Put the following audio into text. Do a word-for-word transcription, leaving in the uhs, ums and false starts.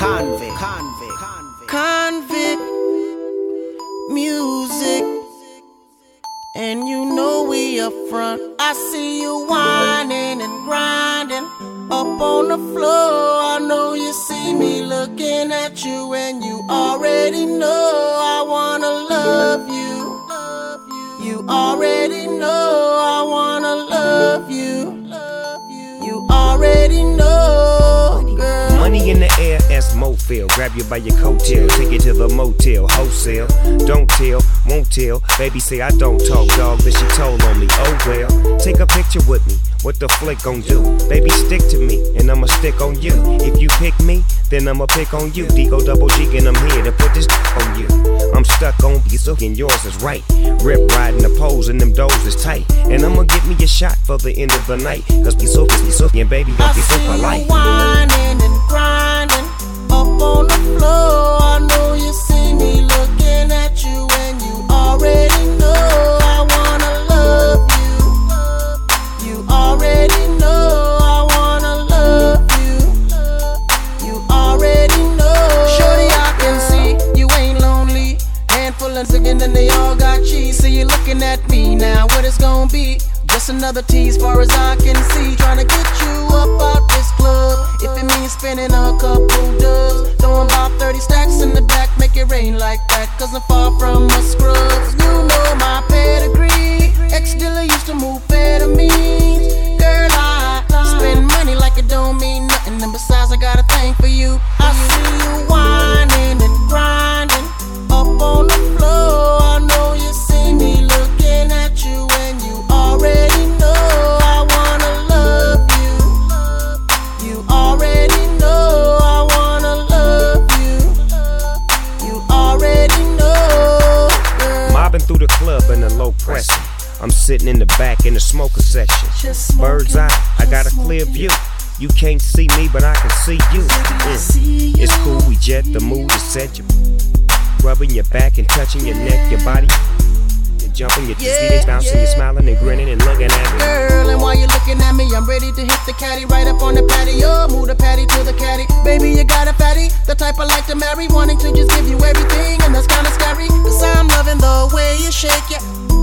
convict, convict, convict, convict music. And you know we up front. I see you whining and grinding up on the floor. I know you see me looking at you, and you already know I wanna love you. You already know I wanna love you. You already know, girl. Money in the air, as Mofil. Grab you by your coattail, take you to the motel, wholesale. Don't tell, won't tell. Baby say I don't talk, dog, but she told on me. Oh well, take a picture with me. What the flick gon' do? Baby, stick to me, and I'ma stick on you. If you pick me, then I'ma pick on you. D-Go double G, and I'm here to put this on you. I'm stuck on you, so and yours is right. Rip riding the poles, and them doors is tight. And I'ma get me a shot for the end of the night. Cause be so, be so, and baby, don't be so polite. I see you whining and grinding up on the floor. I know you see me looking at you, and you already know I wanna love you. You already know I wanna love you. You already know. Shorty, I can see you ain't lonely. Handful of chicken and they all got cheese. See you looking at me now. What it's gonna be? Just another tease, far as I can see. Trying to get you up out this club. If it means spending a couple dubs, throwing about thirty stacks in the back, make it rain like that. Cause I'm far from a scrub. You know my pedigree. Ex-dealer used to move amphetamines. Girl, I spend money like it don't mean nothing. And besides, I got a thing for you. I see you whining and grinding up on the floor. I know you see me looking at you, and you already know I wanna love you. You already know I wanna love you. You already know, girl. Mobbing through the club in a low pressing. I'm sitting in the back in the smoker section. Bird's eye, I got a clear view. You can't see me, but I can see you. Mm. It's cool, we jet, the mood is set. You rubbing your back and touching your neck, your body. You're jumping, your Yeah, dizzy, bouncing, yeah. you're smiling and grinning and looking at me. Girl, and while you're looking at me, I'm ready to hit the caddy right up on the patio. Move the patty to the caddy. Baby, you got a fatty, the type I like to marry. Wanting to just give you everything, and that's kinda scary. Cause I'm loving the way you shake it.